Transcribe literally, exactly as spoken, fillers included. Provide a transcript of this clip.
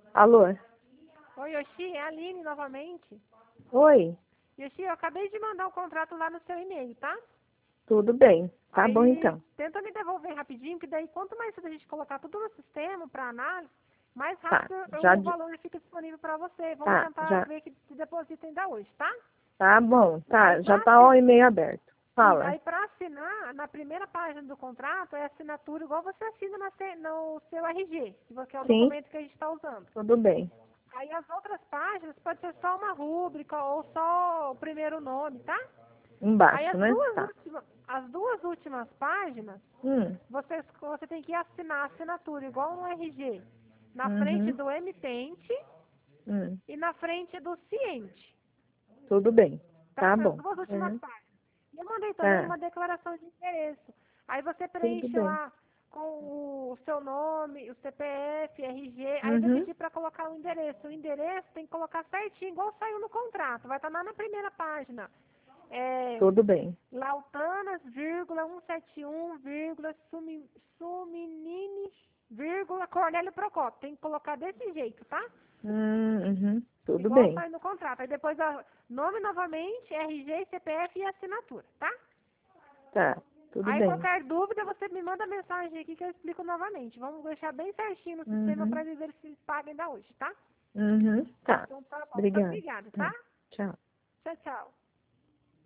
Alô? Oi, Yoshi, é a Aline novamente. Oi, Yoshi, eu acabei de mandar o contrato lá no seu e-mail, tá? tudo bem. Tá Aí, bom então. tenta me devolver rapidinho, que daí quanto mais cedo a gente colocar tudo no sistema para análise, mais Tá, rápido já, o di- valor fica disponível para você. Vamos tá, tentar já, ver que se deposita ainda hoje, tá? tá bom, Aí tá, já para tá o e-mail aberto. sim, Fala. aí para assinar, na primeira página do contrato é assinatura igual você assina na C- no seu R G, que você- é o Sim, documento que a gente está usando. tudo bem. Aí as outras páginas pode ser só uma rúbrica ou só o primeiro nome, tá? Aí Embaixo, as né? duas Tá. últimas, as duas últimas páginas, Hum, você, você tem que assinar a assinatura igual no R G, na frente uhum, do emitente hum, e na frente do ciente, tudo bem. tá? Tá As bom. duas últimas Uhum, páginas. E eu mandei também tá, uma declaração de endereço. Aí você tudo preenche bem. lá com o seu nome, o C P F, R G, aí vai Uhum, pedir para colocar o endereço. O endereço tem que colocar certinho, igual saiu no contrato. Vai estar lá na primeira página. É, tudo bem. Lautanas, vírgula, cento e setenta e um, vírgula, Sumi- Suminini, vírgula, Cornélio Procópio. Tem que colocar desse jeito, tá? Hum, uhum, tudo Igual bem. sai no contrato. Aí depois, a, nome novamente, R G, C P F e assinatura, tá? Tá, tudo Aí bem. qualquer dúvida, você me manda mensagem aqui que eu explico novamente. Vamos deixar bem certinho no sistema Uhum, para ver se eles pagam ainda hoje, tá? uhum, tá. Então tá bom. Muito Obrigada. obrigada, tá? Tá, tchau. Tchau, tchau.